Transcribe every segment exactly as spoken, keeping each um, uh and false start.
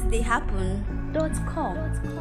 they happen dot com.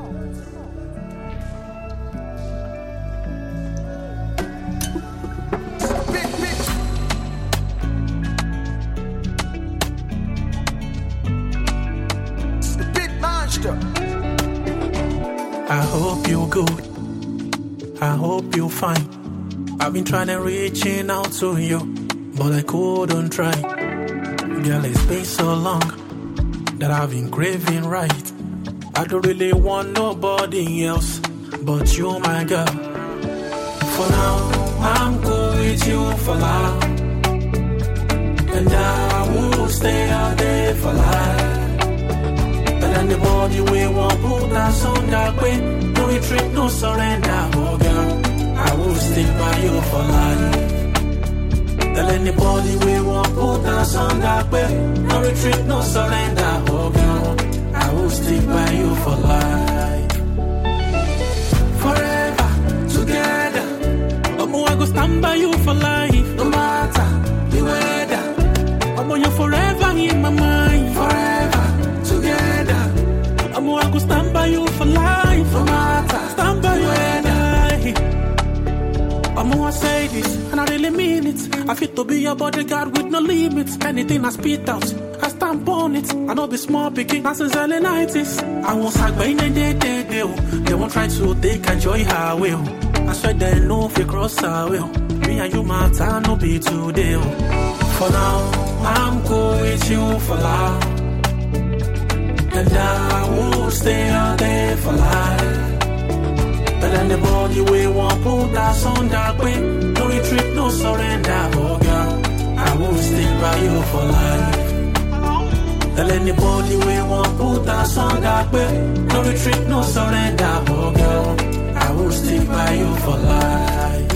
I hope you're good. I hope you're fine. I've been trying to reaching out to you, but I couldn't try. Girl, it's been so long that I've been craving right. I don't really want nobody else but you, my girl. For now, I'm cool with you for life, and I will stay out there for life. But anybody we won't put us on that way. No retreat, no surrender, oh girl. I will stick by you for life. Tell anybody we won't put us on that way. No retreat, no surrender, oh girl. I will stick by you for life. Forever together. Omo, I go stand by you for life. No matter the weather. Omo, you're forever in my mind. Forever together. Omo, I go stand by you for life. No matter, stand by you and I. Omo, I say this, and I really mean it. I fit to be your bodyguard with no limits. Anything I spit out, I stamp on it. I know be small picking, and since early nineties. I won't sag by any day, day, day. They won't try to take and joy her will. I swear they know if you cross her will. Me and you matter, no be today. For now, I'm cool with you for life, and I will stay out there for life. But anybody we won't put us on that way. No retreat, no surrender, oh girl. I will stick by you for life. Tell anybody we won't put us on that way. No retreat, no surrender, oh girl. I will stick by you for life.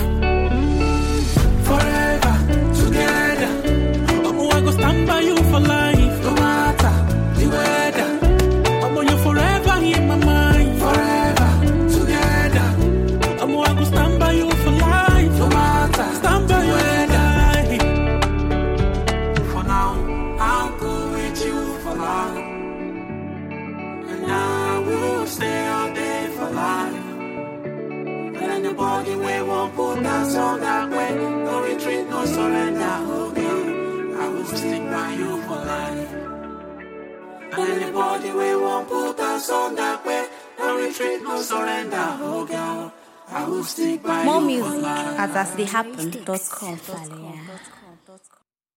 Forever together. Omo, I go stand by you for life. No matter the weather. Omo, you're forever in my mind. Forever together. Omo, I go stand by you for life. No matter, stand by you and I. For now, I'll go with you for life, and I will stay out there for life. And anybody we won't put us on that way. No retreat, no surrender, oh girl. I will stick by you for life. And anybody we won't put us on that way. No retreat, no surrender, oh girl. I will stick by More you for music life. at as they happen dot com.